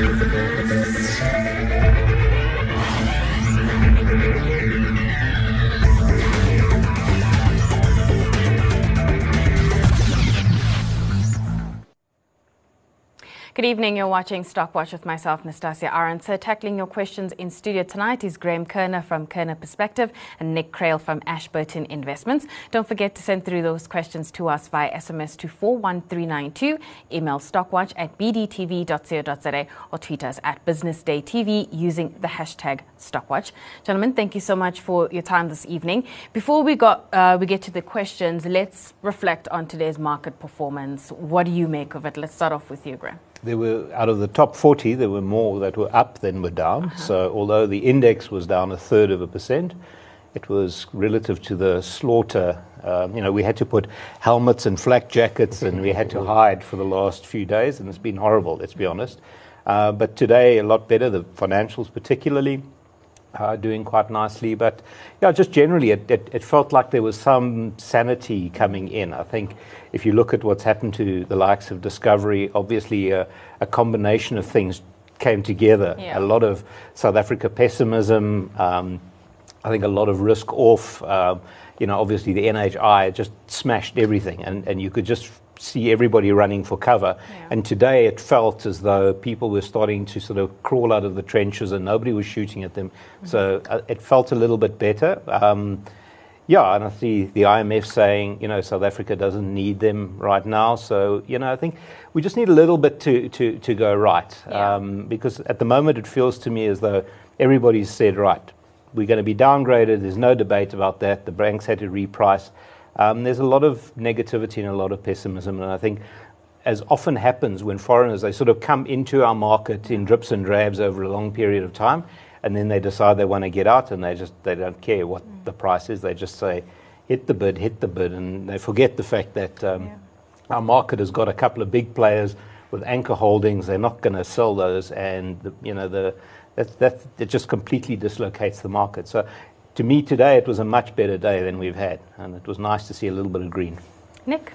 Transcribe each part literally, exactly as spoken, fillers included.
Good evening, you're watching Stockwatch with myself, Nastasia Arendse. Tackling your questions in studio tonight is Graham Kerner from Kerner Perspective and Nick Crail from Ashburton Investments. Don't forget to send through those questions to us via S M S to four one three nine two, email stockwatch at b d t v dot co dot z a or tweet us at Business Day T V using the hashtag Stockwatch. Gentlemen, thank you so much for your time this evening. Before we, got, uh, we get to the questions, let's reflect on today's market performance. What do you make of it? Let's start off with you, Graham. There were, out of the top forty, there were more that were up than were down. Uh-huh. So although the index was down a third of a percent, it was relative to the slaughter. Um, you know, we had to put helmets and flak jackets and we had to hide for the last few days, and it's been horrible, let's be honest. Uh, but today, a lot better, the financials particularly. Uh, doing quite nicely, but yeah, just generally it, it, it felt like there was some sanity coming in. I think if you look at what's happened to the likes of Discovery, obviously uh, a combination of things came together. Yeah. A lot of South Africa pessimism, um, I think a lot of risk off, uh, you know, obviously the N H I just smashed everything, and, and you could just see everybody running for cover. Yeah. And today it felt as though people were starting to sort of crawl out of the trenches and nobody was shooting at them. Mm-hmm. So uh, it felt a little bit better. Um, yeah, and I see the I M F saying, you know, South Africa doesn't need them right now. So, you know, I think we just need a little bit to, to, to go right. Yeah. Um, because at the moment it feels to me as though everybody's said, right, we're going to be downgraded. There's no debate about that. The banks had to reprice. Um, there's a lot of negativity and a lot of pessimism, and I think, as often happens when foreigners, they sort of come into our market in drips and drabs over a long period of time, and then they decide they want to get out, and they just they don't care what mm. the price is. They just say, hit the bid, hit the bid, and they forget the fact that um, yeah. our market has got a couple of big players with anchor holdings. They're not going to sell those, and the, you know the that that it just completely dislocates the market. So. To me today, it was a much better day than we've had, and it was nice to see a little bit of green. Nick?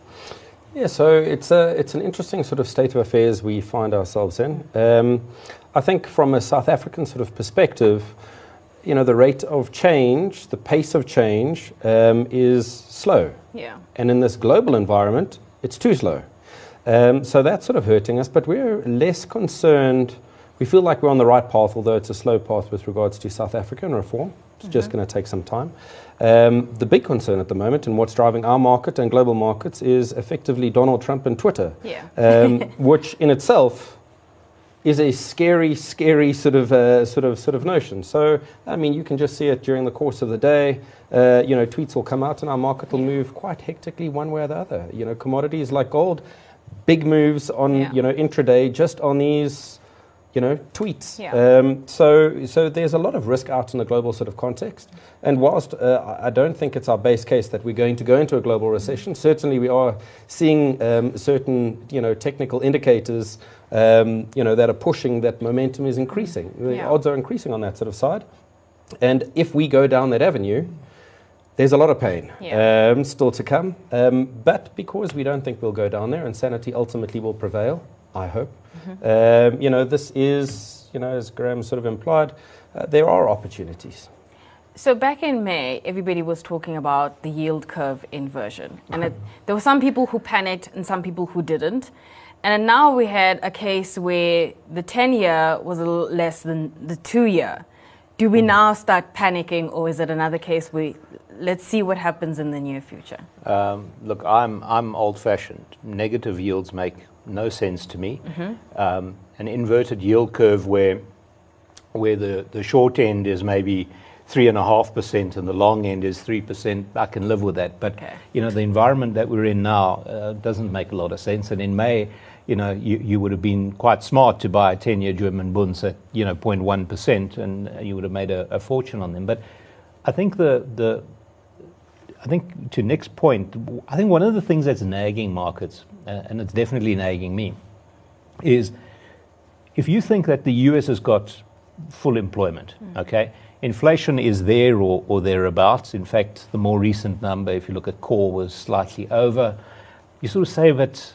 Yeah, so it's a it's an interesting sort of state of affairs we find ourselves in. Um, I think from a South African sort of perspective, you know, the rate of change, the pace of change um, is slow. Yeah. And in this global environment, it's too slow. Um, so that's sort of hurting us, but we're less concerned. We feel like we're on the right path, although it's a slow path with regards to South African reform. It's mm-hmm. just going to take some time. Um, the big concern at the moment and what's driving our market and global markets is effectively Donald Trump and Twitter, yeah. um, which in itself is a scary, scary sort of uh, sort of sort of notion. So, I mean, you can just see it during the course of the day. Uh, you know, tweets will come out and our market will move quite hectically one way or the other. You know, commodities like gold, big moves on yeah. you know intraday just on these. You know, tweets. Yeah. Um, so, so there's a lot of risk out in the global sort of context. And whilst uh, I don't think it's our base case that we're going to go into a global recession, certainly we are seeing um, certain, you know, technical indicators, um, you know, that are pushing that momentum is increasing. The yeah. odds are increasing on that sort of side. And if we go down that avenue, there's a lot of pain yeah. um, still to come. Um, but because we don't think we'll go down there and sanity ultimately will prevail, I hope. Mm-hmm. Um, you know, this is, you know, as Graham sort of implied, uh, there are opportunities. So back in May, everybody was talking about the yield curve inversion. And it, there were some people who panicked and some people who didn't. And now we had a case where the ten-year was a little less than the two-year. Do we now start panicking, or is it another case where let's see what happens in the near future? Um, look, I'm I'm old-fashioned. Negative yields make no sense to me. Mm-hmm. Um, an inverted yield curve where where the, the short end is maybe three and a half percent and the long end is three percent, I can live with that. But okay. you know, the environment that we're in now uh, doesn't make a lot of sense. And in May, you know, you, you would have been quite smart to buy a ten-year German bunds at, you know, zero point one percent, and you would have made a, a fortune on them. But I think the the I think to Nick's point, I think one of the things that's nagging markets, uh, and it's definitely nagging me, is if you think that the U S has got full employment, mm. okay, inflation is there or, or thereabouts. In fact, the more recent number, if you look at core, was slightly over. You sort of say, but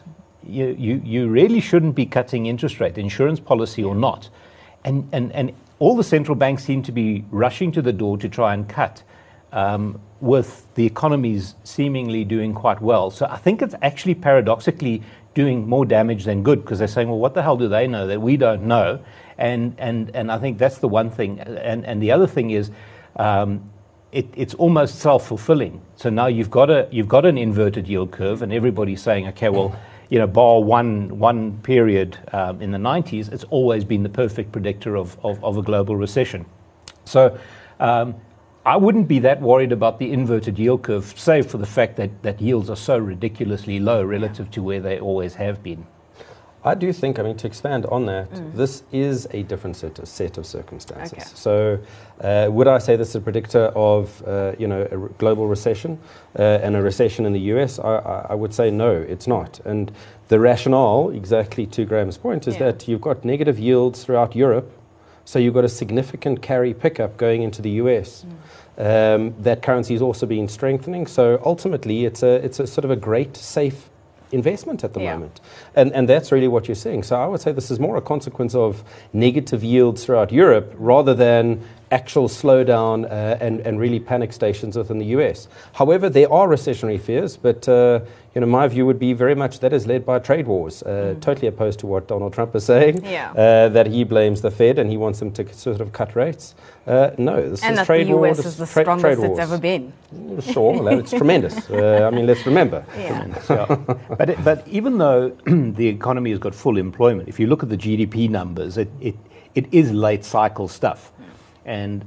you, you, you really shouldn't be cutting interest rate, insurance policy or not. And, and, and all the central banks seem to be rushing to the door to try and cut, um, with the economies seemingly doing quite well. So I think it's actually paradoxically doing more damage than good, because they're saying, well, what the hell do they know that we don't know? And and and I think that's the one thing. And and the other thing is, um, it, it's almost self-fulfilling. So now you've got a you've got an inverted yield curve, and everybody's saying, okay, well, you know, bar one one period um, in the nineties, it's always been the perfect predictor of of, of a global recession. So um, I wouldn't be that worried about the inverted yield curve, save for the fact that that yields are so ridiculously low relative to where they always have been. I do think, I mean, to expand on that, mm. this is a different set of, set of circumstances. Okay. So uh, would I say this is a predictor of, uh, you know, a re- global recession uh, and a recession in the U S? I, I, I would say no, it's not. And the rationale, exactly to Graham's point, is yeah. that you've got negative yields throughout Europe, so you've got a significant carry pickup going into the U S. Mm. Um, that currency has also been strengthening, so ultimately it's a, it's a sort of a great, safe investment at the yeah. moment. And and that's really what you're seeing. So I would say this is more a consequence of negative yields throughout Europe rather than actual slowdown uh, and, and really panic stations within the U S. However, there are recessionary fears, but uh, you know, my view would be very much that is led by trade wars, uh, mm. totally opposed to what Donald Trump is saying, yeah. uh, that he blames the Fed and he wants them to sort of cut rates. Uh, no, this and is that trade the U S wars. is the tra- strongest it's ever been. Sure, well, it's tremendous. Uh, I mean, let's remember. Yeah. Tremendous, yeah. But, it, but even though the economy has got full employment, if you look at the G D P numbers, it, it, it is late cycle stuff. And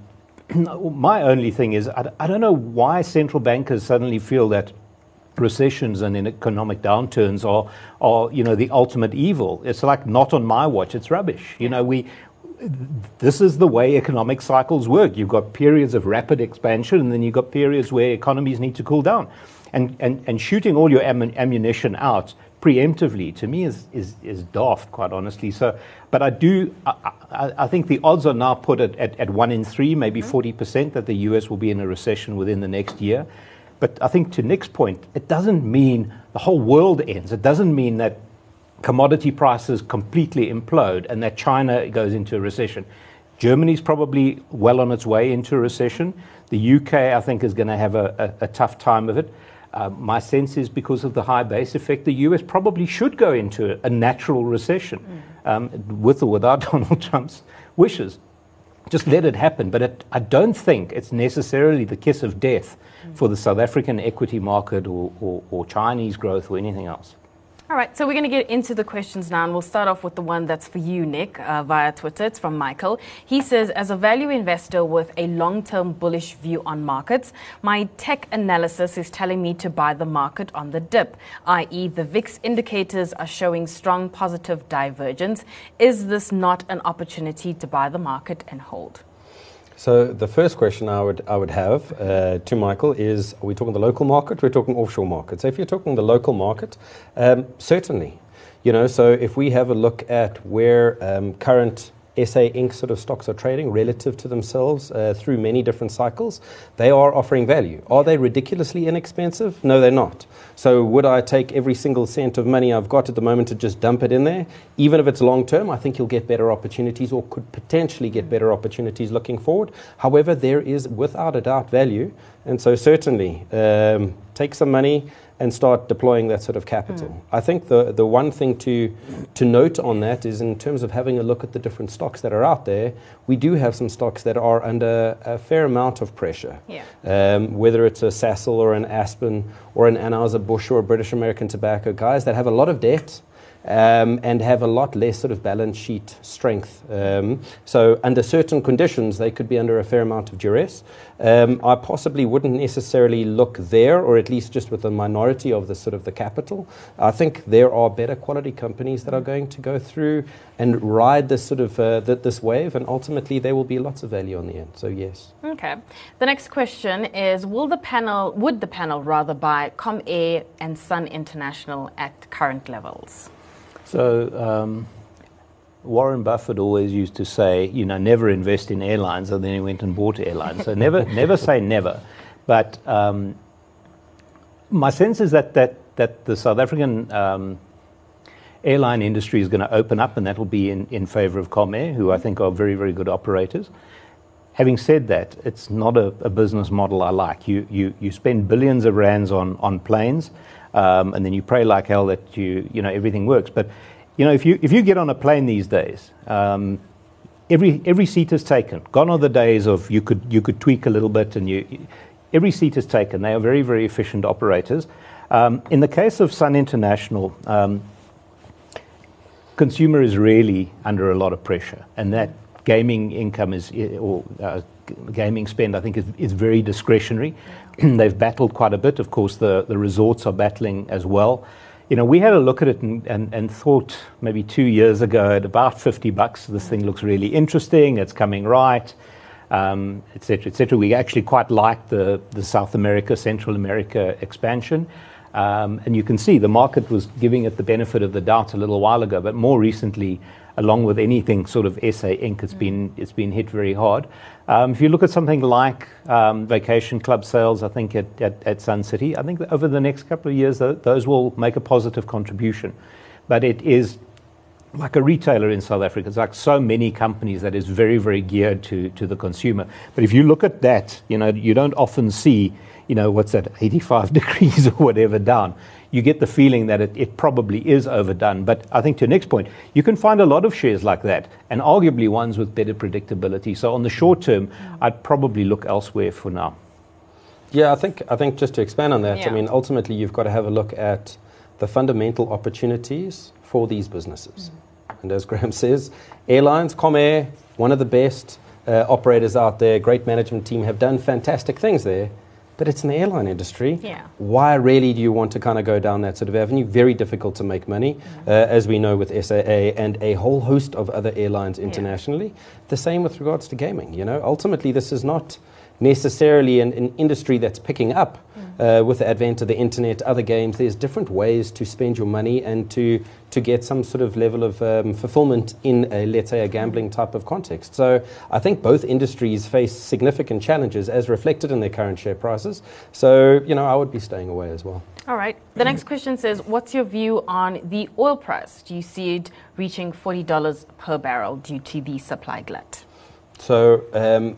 my only thing is, I, I don't know why central bankers suddenly feel that recessions and economic downturns are, are, you know, the ultimate evil. It's like, not on my watch, it's rubbish. You know, we, this is the way economic cycles work. You've got periods of rapid expansion, and then you've got periods where economies need to cool down. And, and, and shooting all your am- ammunition out preemptively, to me, is, is, is daft, quite honestly. So, but I do, I, I, I think the odds are now put at, at, at one in three, maybe mm-hmm. forty percent, that the U S will be in a recession within the next year. But I think, to Nick's point, it doesn't mean the whole world ends. It doesn't mean that commodity prices completely implode and that China goes into a recession. Germany's probably well on its way into a recession. The U K, I think, is going to have a, a, a tough time of it. Uh, my sense is, because of the high base effect, the U S probably should go into a, a natural recession, mm. um, with or without Donald Trump's wishes. Just let it happen. But it, I don't think it's necessarily the kiss of death mm. for the South African equity market or, or, or Chinese growth or anything else. All right, so we're going to get into the questions now, and we'll start off with the one that's for you, Nick, uh, via Twitter. It's from Michael. He says, as a value investor with a long-term bullish view on markets, my tech analysis is telling me to buy the market on the dip, that is the V I X indicators are showing strong positive divergence. Is this not an opportunity to buy the market and hold? So the first question I would I would have uh, to Michael is, are we talking the local market? We're talking offshore market. So if you're talking the local market, um, certainly, you know, so if we have a look at where um, current S A Incorporated sort of stocks are trading relative to themselves uh, through many different cycles, they are offering value. Are they ridiculously inexpensive? No, they're not. So would I take every single cent of money I've got at the moment to just dump it in there? Even if it's long term, I think you'll get better opportunities, or could potentially get better opportunities looking forward. However, there is without a doubt value. And so certainly um, take some money and start deploying that sort of capital. Mm. I think the the one thing to to note on that is, in terms of having a look at the different stocks that are out there, we do have some stocks that are under a fair amount of pressure. Yeah. Um, whether it's a Sasol or an Aspen or an Anheuser-Busch or a British American Tobacco, guys that have a lot of debt um, and have a lot less sort of balance sheet strength. Um, so under certain conditions, they could be under a fair amount of duress. Um, I possibly wouldn't necessarily look there, or at least just with a minority of the sort of the capital. I think there are better quality companies that are going to go through and ride this sort of uh, th- this wave, and ultimately there will be lots of value on the end. So yes. Okay. The next question is: Will the panel, would the panel rather buy Comair and Sun International at current levels? So um, Warren Buffett always used to say, you know, never invest in airlines, and then he went and bought airlines. So never, never say never. But um, my sense is that that that the South African um, airline industry is going to open up, and that will be in, in favor of Comair, who I think are very, very good operators. Having said that, it's not a, a business model I like. You, you, you spend billions of rands on, on planes, um, and then you pray like hell that you, you know, everything works. But you know, if you, if you get on a plane these days, um, every, every seat is taken. Gone are the days of you could, you could tweak a little bit, and you, every seat is taken. They are very, very efficient operators. Um, in the case of Sun International, um, consumer is really under a lot of pressure, and that gaming income is, or uh, gaming spend, I think, is, is very discretionary. They've battled quite a bit. Of course, the, the resorts are battling as well. You know, we had a look at it and, and, and thought maybe two years ago at about fifty bucks, this thing looks really interesting, it's coming right, um, et cetera, et cetera. We actually quite liked the, the South America, Central America expansion. Um, and you can see the market was giving it the benefit of the doubt a little while ago, but more recently, along with anything sort of S A Incorporated, it's been it's been hit very hard. Um, if you look at something like um, vacation club sales, I think at, at, at Sun City, I think that over the next couple of years, th- those will make a positive contribution. But it is like a retailer in South Africa. It's like so many companies that is very, very geared to, to the consumer. But if you look at that, you know, you don't often see, you know, what's that, eighty-five degrees or whatever down. You get the feeling that it, it probably is overdone. But I think to your next point, you can find a lot of shares like that, and arguably ones with better predictability. So on the short term, I'd probably look elsewhere for now. Yeah, I think I think just to expand on that, Yeah. I mean, ultimately you've got to have a look at the fundamental opportunities for these businesses. Mm. And as Graham says, airlines, Comair, one of the best uh, operators out there, great management team, have done fantastic things there. But it's in the airline industry. Yeah. Why really do you want to kind of go down that sort of avenue? Very difficult to make money, mm-hmm. uh, as we know with S A A and a whole host of other airlines internationally. Yeah. The same with regards to gaming. You know, ultimately this is not necessarily an, an industry that's picking up mm. uh, with the advent of the internet, other games. There's different ways to spend your money and to to get some sort of level of um, fulfillment in, a, let's say, a gambling type of context. So I think both industries face significant challenges as reflected in their current share prices. So, you know, I would be staying away as well. All right. The next question says, what's your view on the oil price? Do you see it reaching forty dollars per barrel due to the supply glut? So, um,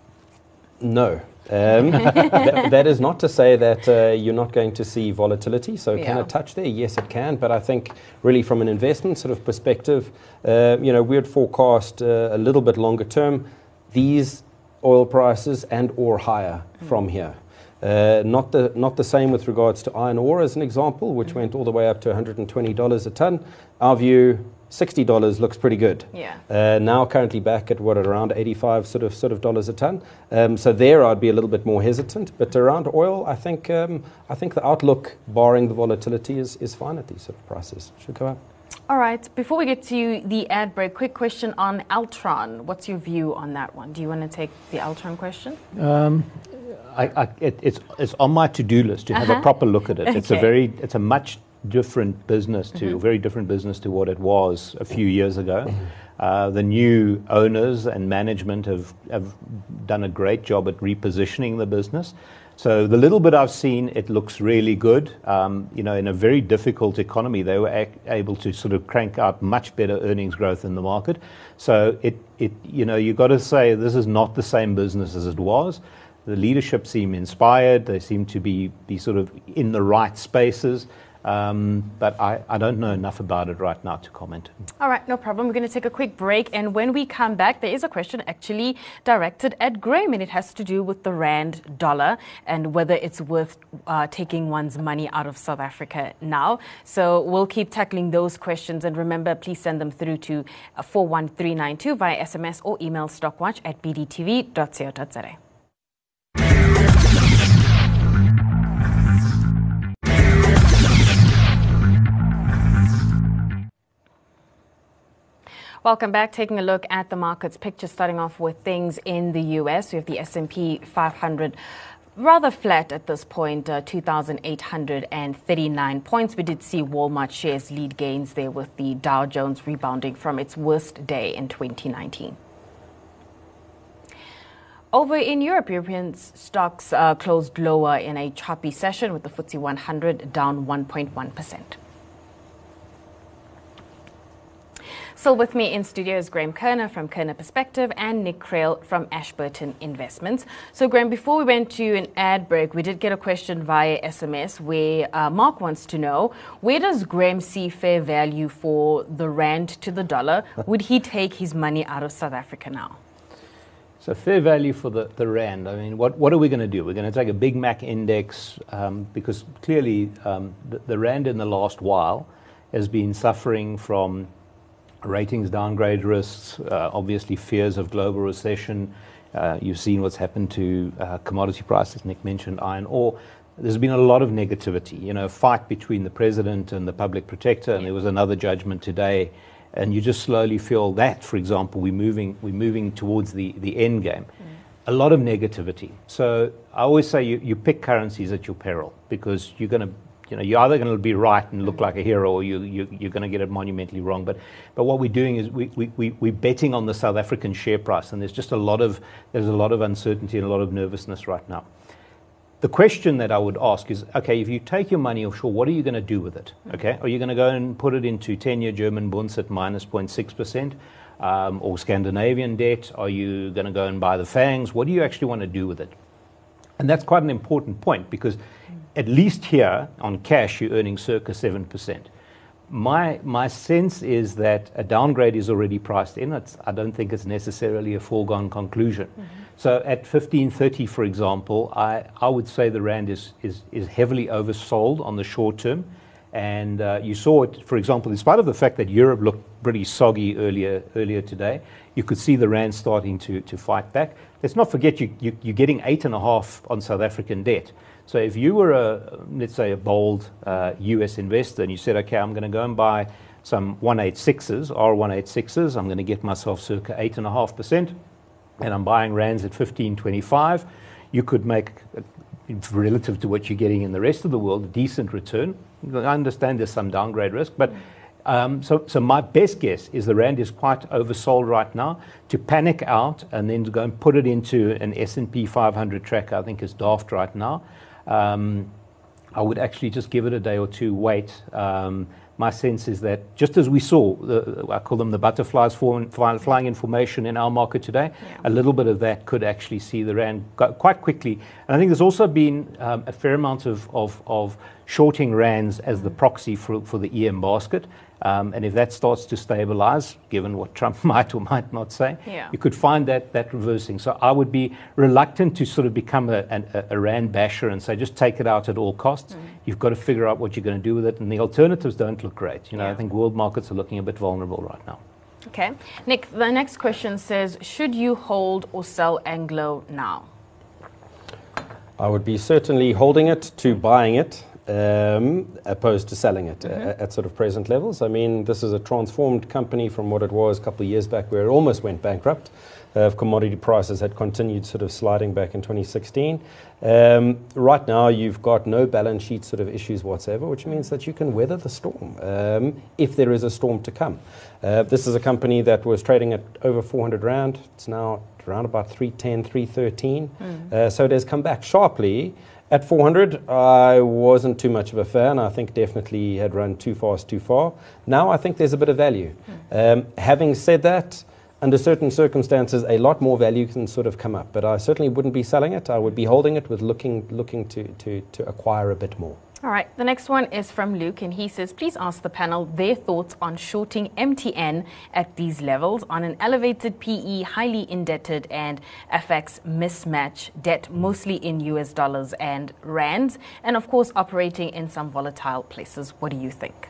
no. Um, that, that is not to say that uh, you're not going to see volatility. So yeah. can it touch there? Yes, it can. But I think really from an investment sort of perspective, uh, you know, we'd forecast uh, a little bit longer term these oil prices and or higher mm. from here. Uh, not the not the same with regards to iron ore as an example, which mm. went all the way up to one hundred twenty dollars a ton. Our view, sixty dollars looks pretty good. Yeah. Uh, now currently back at what, at around eighty-five sort of sort of dollars a ton. Um, so there I'd be a little bit more hesitant. But around oil, I think um, I think the outlook, barring the volatility, is is fine at these sort of prices. Should go up. All right. Before we get to the ad break, quick question on Altron. What's your view on that one? Do you want to take the Altron question? Um, I, I, it, it's it's on my to-do list to have uh-huh. a proper look at it. Okay. It's a very it's a much different business to mm-hmm. very different business to what it was a few years ago. Mm-hmm. Uh, the new owners and management have have done a great job at repositioning the business. So the little bit I've seen, it looks really good. Um, you know, in a very difficult economy, they were ac- able to sort of crank out much better earnings growth in the market. So it it you know you got to say this is not the same business as it was. The leadership seem inspired. They seem to be, be sort of in the right spaces. Um, but I, I don't know enough about it right now to comment. All right, no problem. We're going to take a quick break. And when we come back, there is a question actually directed at Graham, and it has to do with the rand dollar and whether it's worth uh, taking one's money out of South Africa now. So we'll keep tackling those questions. And remember, please send them through to four one three nine two via S M S or email stockwatch at b d t v dot co dot za. Welcome back. Taking a look at the markets picture, starting off with things in the U S. We have the S and P five hundred rather flat at this point, uh, two thousand eight hundred thirty-nine points. We did see Walmart shares lead gains there, with the Dow Jones rebounding from its worst day in twenty nineteen. Over in Europe, European stocks uh, closed lower in a choppy session, with the F T S E one hundred down one point one percent. Still with me in studio is Graham Kerner from Kerner Perspective and Nick Crail from Ashburton Investments. So Graham, before we went to an ad break, we did get a question via S M S where uh, Mark wants to know, where does Graham see fair value for the rand to the dollar? Would he take his money out of South Africa now? So fair value for the, the rand, I mean, what, what are we going to do? We're going to take a Big Mac index um, because clearly um, the, the rand in the last while has been suffering from ratings downgrade risks, uh, obviously fears of global recession. Uh, you've seen what's happened to uh, commodity prices. Nick mentioned iron ore. There's been a lot of negativity, you know, fight between the president and the public protector, and there was another judgment today. And you just slowly feel that, for example, we're moving, we're moving towards the, the end game. Mm. A lot of negativity. So I always say you, you pick currencies at your peril, because you're going to You know, you're either going to be right and look like a hero, or you, you, you're going to get it monumentally wrong. But, but what we're doing is we, we, we, we're betting on the South African share price, and there's just a lot of there's a lot of uncertainty and a lot of nervousness right now. The question that I would ask is, okay, if you take your money offshore, what are you going to do with it? Okay, are you going to go and put it into ten-year German bonds at minus zero point six percent, um, or Scandinavian debt? Are you going to go and buy the FANGs? What do you actually want to do with it? And that's quite an important point, because at least here on cash, you're earning circa seven percent. My my sense is that a downgrade is already priced in. It's, I don't think it's necessarily a foregone conclusion. Mm-hmm. So at fifteen thirty, for example, I, I would say the rand is, is, is heavily oversold on the short term. And uh, you saw it, for example, in spite of the fact that Europe looked pretty soggy earlier earlier today, you could see the rand starting to, to fight back. Let's not forget you, you, you're getting eight and a half on South African debt. So if you were a, let's say, a bold uh, U S investor, and you said, okay, I'm going to go and buy some one eighty-sixes, R one eighty-sixes, I'm going to get myself circa eight point five percent, and I'm buying rands at fifteen twenty-five, you could make, relative to what you're getting in the rest of the world, a decent return. I understand there's some downgrade risk, but um, so, so my best guess is the rand is quite oversold right now. To panic out and then to go and put it into an S and P five hundred tracker, I think is daft right now. Um, I would actually just give it a day or two, wait. Um, my sense is that just as we saw, the, I call them the butterflies flying, flying in formation in our market today, yeah. a little bit of that could actually see the rand go quite quickly. And I think there's also been um, a fair amount of, of, of shorting rands as the proxy for, for the E M basket. Um, and if that starts to stabilize, given what Trump might or might not say, yeah. you could find that that reversing. So I would be reluctant to sort of become a, a, a rand basher and say, just take it out at all costs. Mm. You've got to figure out what you're going to do with it. And the alternatives don't look great. You know, yeah. I think world markets are looking a bit vulnerable right now. Okay. Nick, the next question says, should you hold or sell Anglo now? I would be certainly holding it to buying it. Um, opposed to selling it mm-hmm. at, at sort of present levels. I mean, this is a transformed company from what it was a couple of years back, where it almost went bankrupt. Uh, commodity prices had continued sort of sliding back in twenty sixteen. Um, right now, you've got no balance sheet sort of issues whatsoever, which means that you can weather the storm um, if there is a storm to come. Uh, this is a company that was trading at over four hundred rand. It's now around about three ten, three thirteen. Mm. Uh, so it has come back sharply. At four hundred, I wasn't too much of a fan. I think definitely had run too fast, too far. Now I think there's a bit of value. Mm. Um, having said that, under certain circumstances, a lot more value can sort of come up. But I certainly wouldn't be selling it. I would be holding it with looking looking to, to, to acquire a bit more. All right, the next one is from Luke, and he says, please ask the panel their thoughts on shorting M T N at these levels on an elevated P E, highly indebted, and F X mismatch, debt mostly in U S dollars and rands, and of course operating in some volatile places. What do you think?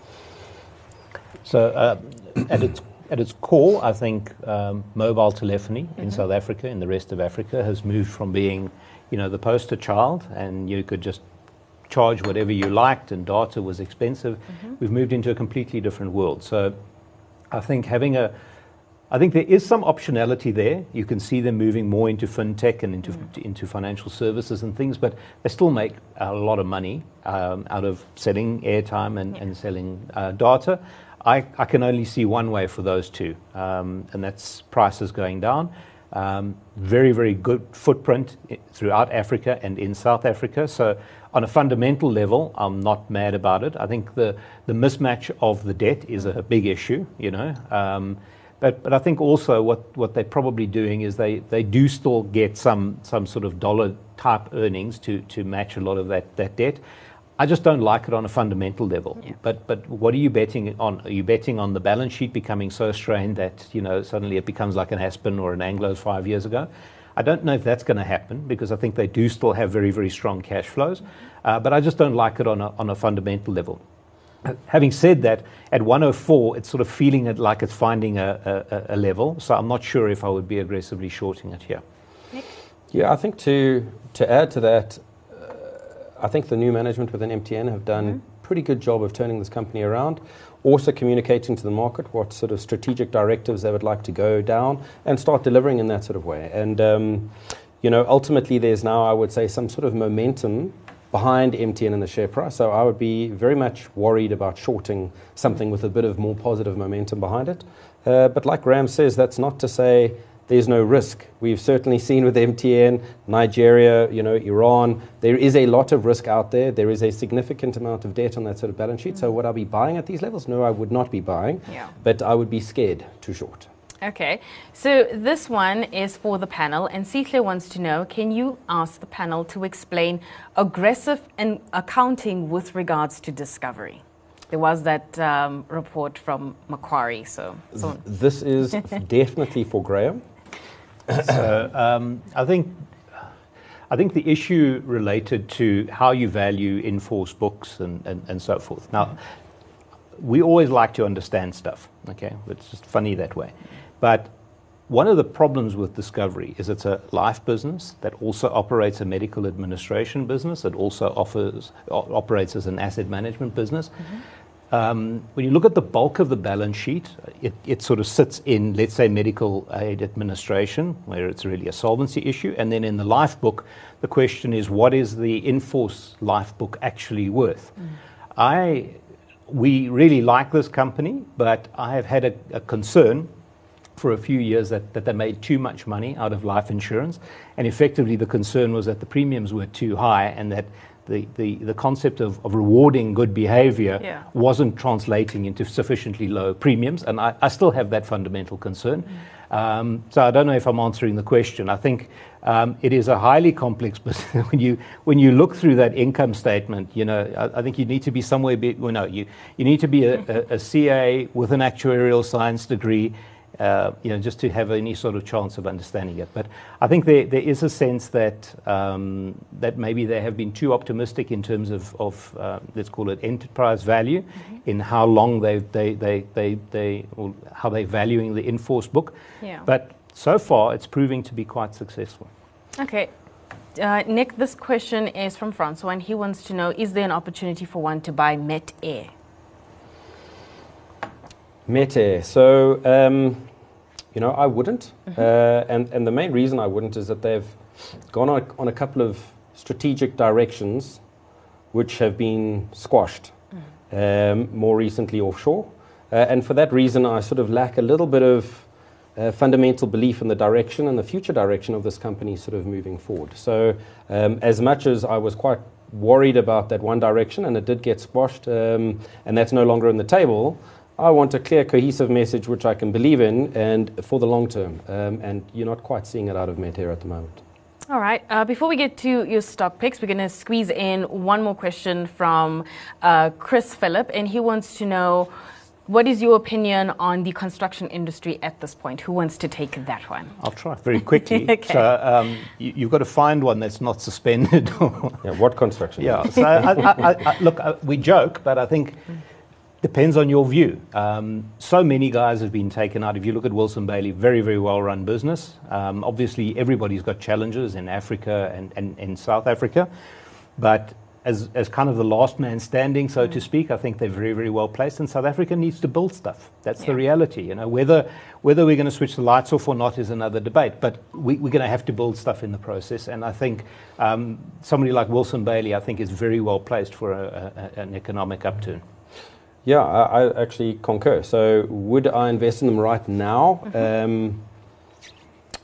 So uh, at its At its core, I think um, mobile telephony mm-hmm. in South Africa and the rest of Africa has moved from being, you know, the poster child, and you could just charge whatever you liked and data was expensive. Mm-hmm. We've moved into a completely different world. So I think having a, I think there is some optionality there. You can see them moving more into fintech and into mm-hmm. into financial services and things, but they still make a lot of money um, out of selling airtime and, yeah. and selling uh, data. I, I can only see one way for those two, um, and that's prices going down. Um, very, very good footprint throughout Africa and in South Africa. So on a fundamental level, I'm not mad about it. I think the, the mismatch of the debt is a big issue, you know. Um, but, but I think also what, what they're probably doing is they, they do still get some, some sort of dollar type earnings to, to match a lot of that, that debt. I just don't like it on a fundamental level. Yeah. But but what are you betting on? Are you betting on the balance sheet becoming so strained that, you know, suddenly it becomes like an Aspen or an Anglo's five years ago? I don't know if that's going to happen, because I think they do still have very, very strong cash flows. Uh, but I just don't like it on a, on a fundamental level. Uh, having said that, at one oh four, it's sort of feeling it like it's finding a, a, a level. So I'm not sure if I would be aggressively shorting it here. Nick? Yeah, I think to to add to that, I think the new management within M T N have done Mm-hmm. a pretty good job of turning this company around, also communicating to the market what sort of strategic directives they would like to go down and start delivering in that sort of way. And, um, you know, ultimately there's now, I would say, some sort of momentum behind M T N and the share price. So I would be very much worried about shorting something with a bit of more positive momentum behind it. Uh, but like Graham says, that's not to say there's no risk. We've certainly seen with M T N, Nigeria, you know, Iran, there is a lot of risk out there. There is a significant amount of debt on that sort of balance sheet. Mm-hmm. So would I be buying at these levels? No, I would not be buying. Yeah. But I would be scared to short. Okay, so this one is for the panel, and Sihle wants to know, can you ask the panel to explain aggressive in accounting with regards to Discovery? There was that um, report from Macquarie, so... so Th- this is definitely for Graham. So um, I think I think the issue related to how you value in-force books and, and, and so forth. Now, we always like to understand stuff, okay? It's just funny that way. But one of the problems with Discovery is it's a life business that also operates a medical administration business. It also offers o- operates as an asset management business. Mm-hmm. Um, when you look at the bulk of the balance sheet, it, it sort of sits in, let's say, medical aid administration, where it's really a solvency issue. And then in the life book, the question is, what is the in-force life book actually worth? Mm. I, we really like this company, but I have had a, a concern for a few years that, that they made too much money out of life insurance. And effectively, the concern was that the premiums were too high and that The, the, the concept of, of rewarding good behavior yeah. wasn't translating into sufficiently low premiums, and I, I still have that fundamental concern. Mm. Um, so I don't know if I'm answering the question. I think um, it is a highly complex business. when you when you look through that income statement, you know, I, I think you need to be somewhere. Be, well, no, you you need to be a, a, a C A with an actuarial science degree. Uh, you know, just to have any sort of chance of understanding it. But I think there there is a sense that um, that maybe they have been too optimistic in terms of, of uh, let's call it enterprise value, mm-hmm. in how long they they they they, they or how they're valuing the in-force book. Yeah. But so far, it's proving to be quite successful. Okay. Uh, Nick, this question is from Francois, and he wants to know, is there an opportunity for one to buy Metair? Metair. So, um, you know, I wouldn't. Mm-hmm. Uh, and, and the main reason I wouldn't is that they've gone on a, on a couple of strategic directions which have been squashed, mm. um, more recently offshore. Uh, and for that reason, I sort of lack a little bit of uh, fundamental belief in the direction and the future direction of this company sort of moving forward. So um, as much as I was quite worried about that one direction, and it did get squashed, um, and that's no longer on the table, I want a clear, cohesive message which I can believe in and for the long term. Um, and you're not quite seeing it out of Metair at the moment. All right. Uh, before we get to your stock picks, we're going to squeeze in one more question from uh, Chris Phillip. And he wants to know, what is your opinion on the construction industry at this point? Who wants to take that one? I'll try very quickly. Okay. So um, you, you've got to find one that's not suspended. Yeah, what construction? Yeah. So I, I, I, look, uh, we joke, but I think... depends on your view. Um, so many guys have been taken out. If you look at Wilson Bailey, very, very well-run business. Um, obviously, everybody's got challenges in Africa and, and, and South Africa. But as, as kind of the last man standing, so mm. to speak, I think they're very, very well placed. And South Africa needs to build stuff. That's yeah. the reality. You know, whether whether we're going to switch the lights off or not is another debate. But we, we're going to have to build stuff in the process. And I think um, somebody like Wilson Bailey, I think, is very well placed for a, a, an economic upturn. Yeah, I, I actually concur. So would I invest in them right now? Mm-hmm. Um,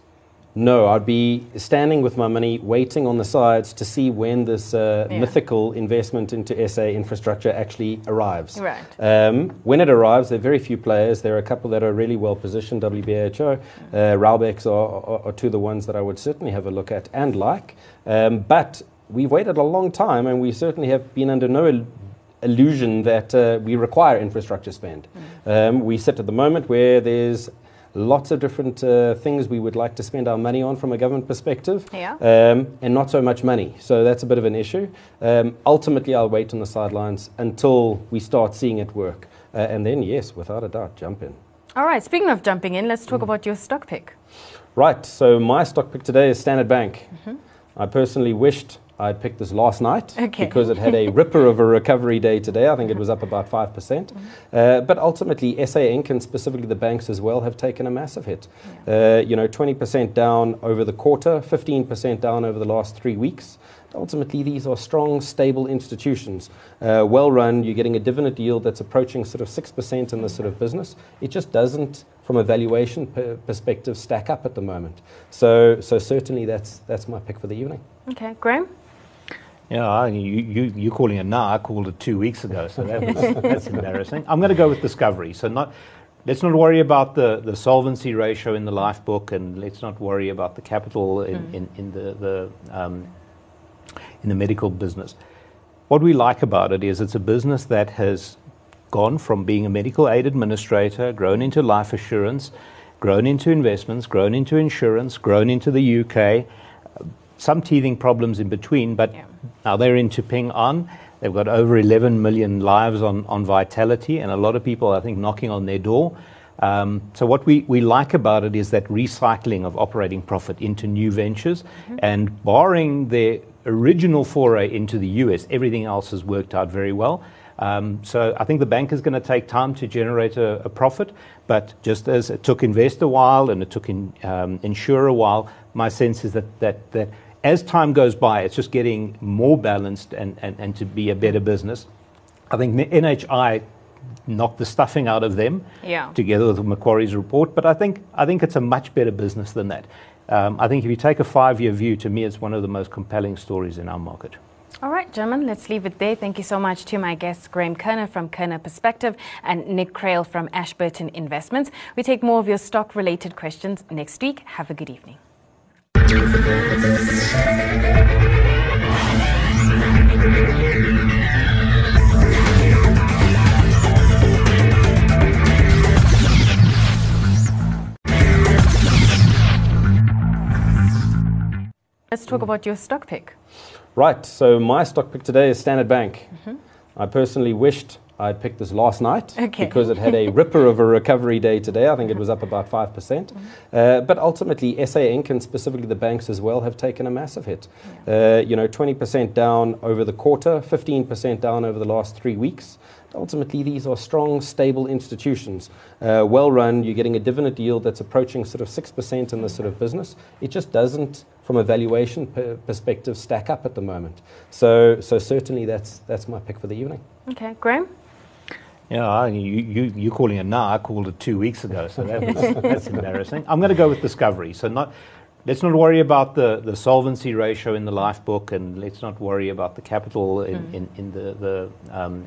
No, I'd be standing with my money, waiting on the sides to see when this uh, Yeah. mythical investment into S A infrastructure actually arrives. Right. Um, when it arrives, there are very few players. There are a couple that are really well positioned. W B A H O, uh, Raubex are, are, are two of the ones that I would certainly have a look at and like. Um, but we've waited a long time, and we certainly have been under no il- illusion that uh, we require infrastructure spend. Mm. Um, we sit at the moment where there's lots of different uh, things we would like to spend our money on from a government perspective, yeah. um, and not so much money. So that's a bit of an issue. Um, ultimately, I'll wait on the sidelines until we start seeing it work. Uh, and then, yes, without a doubt, jump in. All right, speaking of jumping in, let's talk mm. about your stock pick. Right, so my stock pick today is Standard Bank. Mm-hmm. I personally wished I'd picked this last night okay. because it had a ripper of a recovery day today. I think it was up about five percent. Mm-hmm. Uh, but ultimately, S A Inc and specifically the banks as well have taken a massive hit. Yeah. Uh, you know, twenty percent down over the quarter, fifteen percent down over the last three weeks. Ultimately, these are strong, stable institutions. Uh, well run, you're getting a dividend yield that's approaching sort of six percent in this sort of business. It just doesn't, from a valuation per perspective, stack up at the moment. So, so certainly that's, that's my pick for the evening. Okay, Graham? Yeah, you, you, you're calling it now. I called it two weeks ago, so that was, that's embarrassing. I'm going to go with Discovery. So not, let's not worry about the, the solvency ratio in the life book, and let's not worry about the capital in, mm. in, in the, the um, in the medical business. What we like about it is it's a business that has gone from being a medical aid administrator, grown into life assurance, grown into investments, grown into insurance, grown into the U K, uh, some teething problems in between, but yeah. now they're into Ping An. They've got over eleven million lives on, on Vitality, and a lot of people, I think, knocking on their door. Um, so what we, we like about it is that recycling of operating profit into new ventures, mm-hmm. and barring their original foray into the U S, everything else has worked out very well. Um, so I think the bank is going to take time to generate a, a profit, but just as it took Invest a while and it took in, um, Insure a while, my sense is that, that, that as time goes by, it's just getting more balanced and, and, and to be a better business. I think N H I knocked the stuffing out of them, yeah. together with Macquarie's report, but I think I think it's a much better business than that. Um, I think if you take a five-year view, to me, it's one of the most compelling stories in our market. All right, gentlemen, let's leave it there. Thank you so much to my guests, Graham Kerner from Kerner Perspective and Nick Crail from Ashburton Investments. We take more of your stock-related questions next week. Have a good evening. Let's talk about your stock pick. Right, so my stock pick today is Standard Bank. Mm-hmm. I personally wished I'd picked this last night okay. because it had a ripper of a recovery day today. I think it was up about five percent. Mm-hmm. Uh, but ultimately, S A Inc and specifically the banks as well have taken a massive hit. Yeah. Uh, you know, twenty percent down over the quarter, fifteen percent down over the last three weeks. Ultimately, these are strong, stable institutions. Uh, well run, you're getting a dividend yield that's approaching sort of six percent in this sort of business. It just doesn't, from a valuation per perspective, stack up at the moment. So, so certainly that's that's my pick for the evening. Okay, Graham? Yeah, you, you, you're calling it now. I called it two weeks ago, so that was, that's embarrassing. I'm going to go with Discovery. So not, let's not worry about the, the solvency ratio in the life book, and let's not worry about the capital in, mm. in, in the, the um,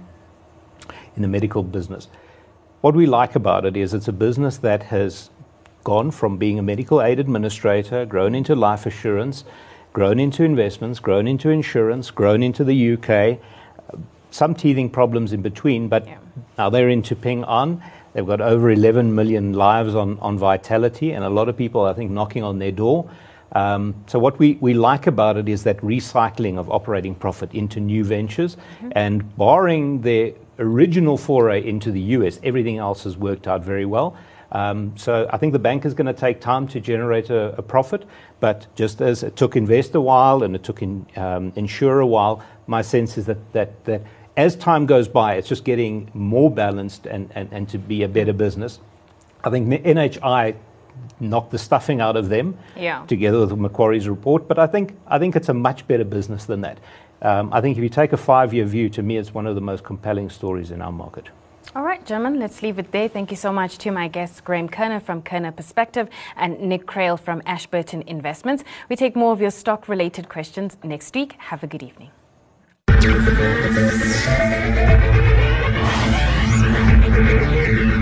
in the medical business. What we like about it is it's a business that has gone from being a medical aid administrator, grown into life assurance, grown into investments, grown into insurance, grown into the U K, uh, some teething problems in between, but yeah. now they're into Ping An. They've got over eleven million lives on, on Vitality, and a lot of people, I think, knocking on their door. Um, so what we, we like about it is that recycling of operating profit into new ventures, mm-hmm. and barring their original foray into the U S, everything else has worked out very well. Um, so I think the bank is going to take time to generate a, a profit, but just as it took Invest a while and it took in, um, Insure a while, my sense is that, that, that as time goes by, it's just getting more balanced and, and, and to be a better business. I think N H I knocked the stuffing out of them, yeah. together with Macquarie's report, but I think I think it's a much better business than that. Um, I think if you take a five-year view, to me, it's one of the most compelling stories in our market. All right, gentlemen, let's leave it there. Thank you so much to my guests, Graham Kerner from Kerner Perspective and Nick Crail from Ashburton Investments. We take more of your stock-related questions next week. Have a good evening. Thank you.